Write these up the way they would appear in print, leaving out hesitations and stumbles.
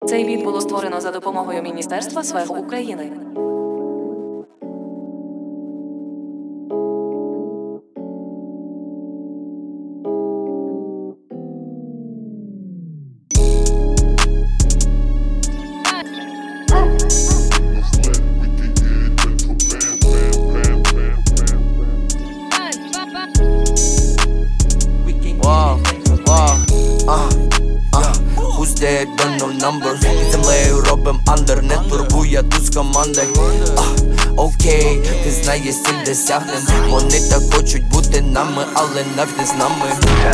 Цей біт було створено за допомогою Міністерства СВЕГ України. Who's there, don't know number. Під землею робим андер, не турбує тут з командою. Окей, ти знаєш, ціль досягнем. Вони так хочуть бути нами, але навіть не з нами.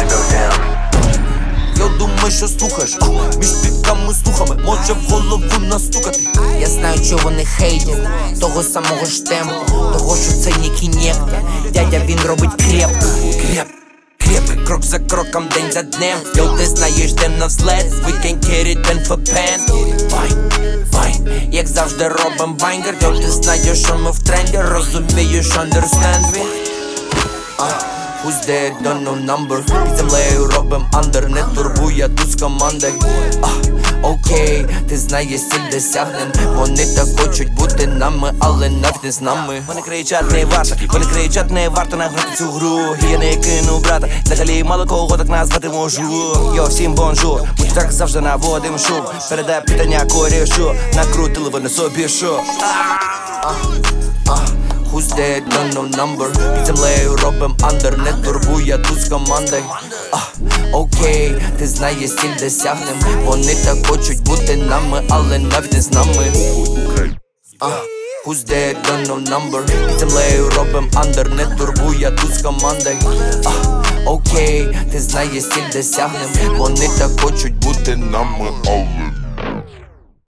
Я думаю, що слухаєш, між підками слухами може в голову настукати. Я знаю, що вони хейтять того самого ж темпу, того, що це нікі некто. Дядя, він робить крепко. Крепкий крок за кроком, день за днем. Йоу, ти знаєш, де на взлет. We can carry ten for pen. Вайн, як завжди робим вайнгер. Йоу, ти знаєш, що ми в тренді. Розумієш, understand me. Who's there, don't know number. Під землею робим андер, не турбує тут з командою. Окей, ти знаєш, ціль досягнем. Вони так хочуть бути нами, але навіть не з нами. Вони кричать, не варто, вони кричать, не варто награти цю гру. Я не кину брата, взагалі мало кого так назвати можу. Йо, всім бонжур, будь так завжди наводим шум. Передай питання корішу, накрутили вони собі шо. Who's there, don't know number. Під землею робим андер, не турбує тут з командою. Окей, ти знаєш, ціль досягнем. Вони так хочуть бути нами, але навіть не з нами. Who's there, don't know number. Під землею робим андер, не турбує тут з командою. Окей, ти знаєш, ціль досягнем. Вони так хочуть бути нами, але